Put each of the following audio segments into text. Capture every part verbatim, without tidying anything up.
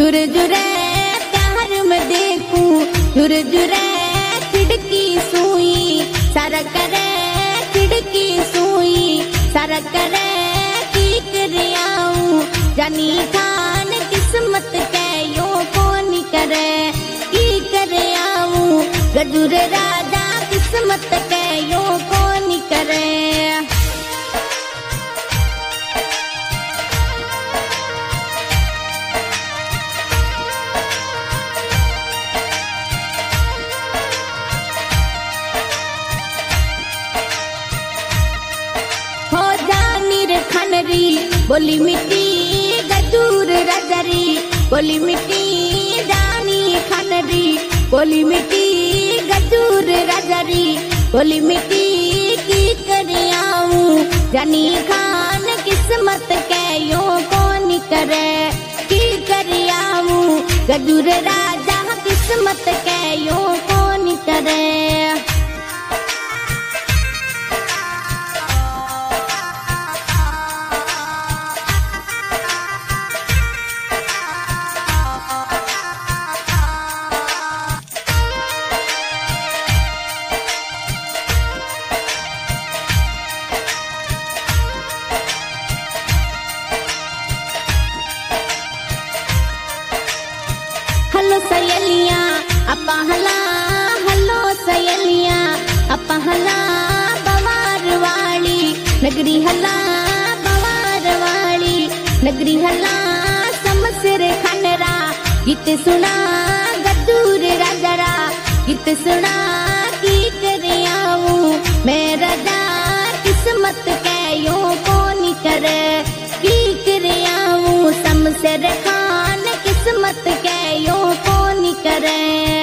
जुर जुरे प्यार में देखूं जुर जुरे खिड़की सुई सारा करे खिड़की सुई सारा करे की करियाऊं जानी खान किस्मत के यो कौन करे की करियाऊं गजुर राजा किस्मत के यो कौन करे। बोली मिट्टी गजूर रजरी बोली मिट्टी जानी खनरी बोली मिट्टी गजूर रजरी बोली मिट्टी की करियाऊं जानी खान किस्मत के यो कौन करे की करियाऊं गजूर राजा किस्मत के यो कौन करे। हलो सयलिया अपहला हलो सयलिया अपहला बवार वाली नगरी हला बवार वाली नगरी हला समसिर खनरा गीत सुना गदूर राजरा गीत सुना की करियाऊं मैं राजा किस्मत के यो कौन करे की करियाऊं समसिर खान किस्मत के यो कौन करे।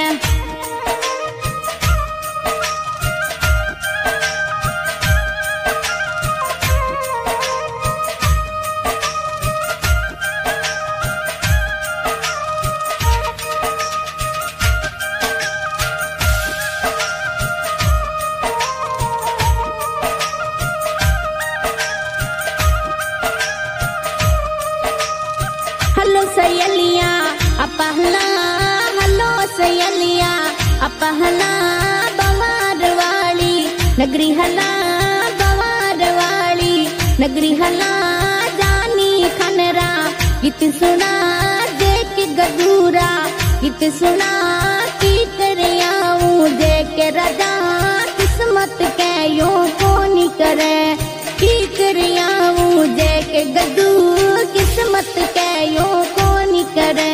हलो सयलिया अपहला हलो सयलिया अपहला बवार वाली नगरी हला बवार वाली नगरी हला जानी खनरा गीत सुना देख गजूरा गीत सुना की करियाऊं देख राजा किस्मत के यो कौन करे की करियाऊं देख गजूर किस्मत के यो कौन करे।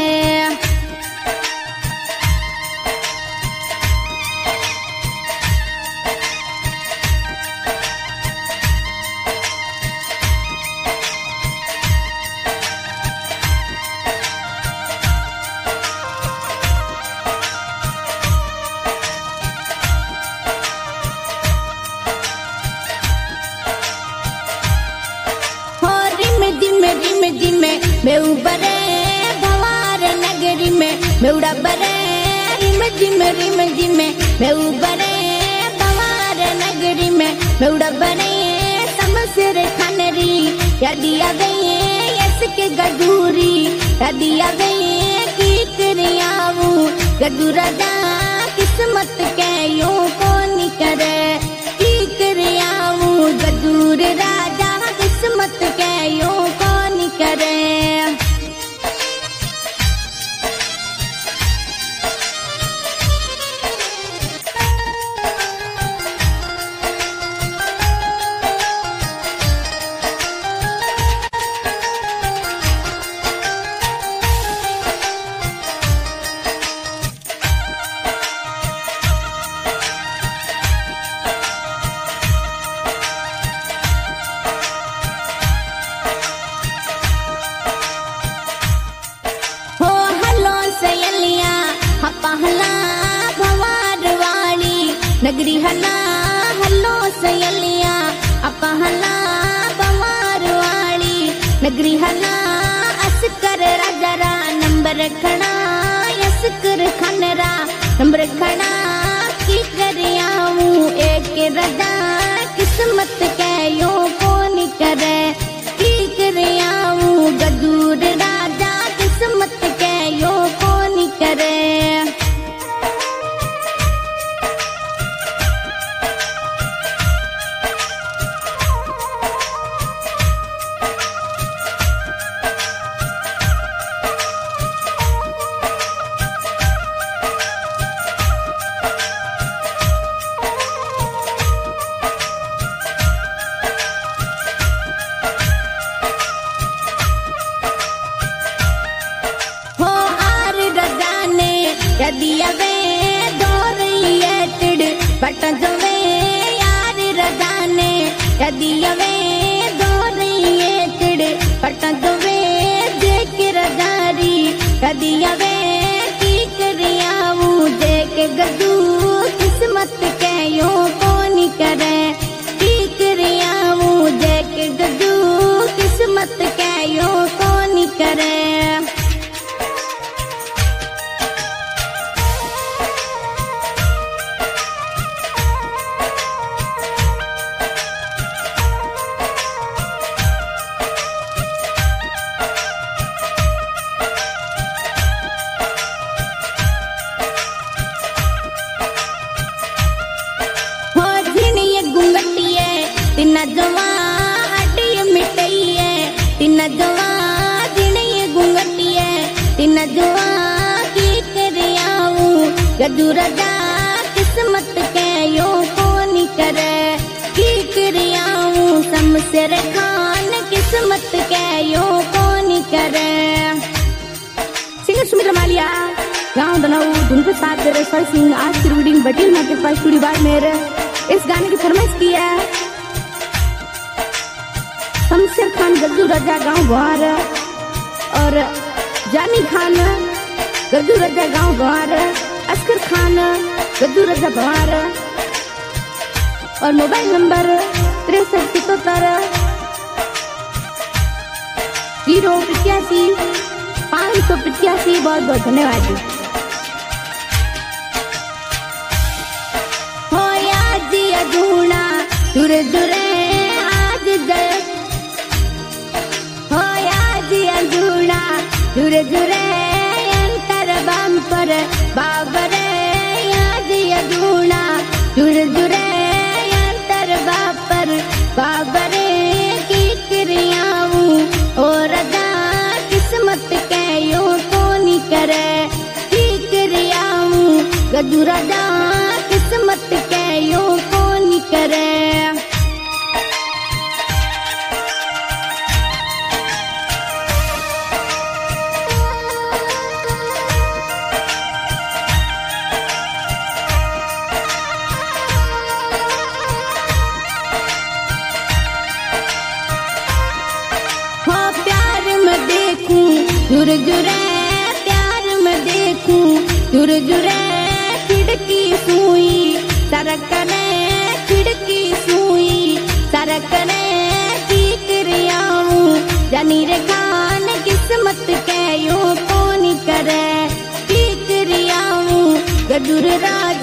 मैं उबरे भवार नगरी में मैं उड़ा बरे रिम जिम रिम जिम मैं उबरे भवार नगरी में मैं उड़ा बरे समसिर खनरी यादिया गई यस के गजूरी यादिया गई की करियाऊं गजूर राजा किस्मत के यो कौन करे की करियाऊं गजूर राजा किस्मत के यो कौन करे। अपहला भवार वाली नगरी हला हलो सयलिया अपहला भवार वाली नगरी हला अस्कर राजरा नंबर खड़ा अस्कर खनरा नंबर खड़ा की करियाऊं एक राजा किस्मत के यो कौन करे की करियाऊं गजूर राजा किस्मत के यो दिया वे दौर ये टिड़ बट जो वे यार रजाने दिया वे दौर ये टिड़ बट जो वे देख रजारी दिया वे की करियाऊ देख गदू किस्मत के यो कौन करे की करियाऊ देख गदू किस्मत के यो कौन करे। तिना जवा हड्डी मिटइए तिना जवा जिणिए गुंगटिए तिना जवा की करियाऊ गदू रजा किस्मत के यो कौन करे की करियाऊ शमशेर खान किस्मत के यो कौन करे। सिंगर सुमित्रा मालिया गाँव दनाऊ धुन के साथ तेरे सर सिंह आज की रीडिंग बटील मार्केट पास स्टूडियो बार मेरे इस गाने की फरमाइश की है शमशेर खान गद्दू रजा गाँव गुहार और जानी खान गद्दू रजा गाँव गुहार अस्कर खान गद्दू रजा भवार और मोबाइल नंबर तिरसठ सतहत्तर जीरो पिचासी पाँच सौ पिचासी। बहुत बहुत धन्यवाद। हो आज अधूना दूर दूरे आज जय अंजुना दूर दूरे अंतर बंपर बाबरे आज अधूना दूर दूरे अंतर बापर बाबरे की क्रियाऊ और रजा किस्मत के यो कौन करे की क्रियाऊ गदू रजा किस्मत के यो कौन करे। दूर दूरे प्यार में देखूं दूर दूरे खिड़की सुई सरकने खिड़की सुई सरकने की करियाऊ जानी रे खान किस्मत के यो कौन करे की करियाऊ गदूर राज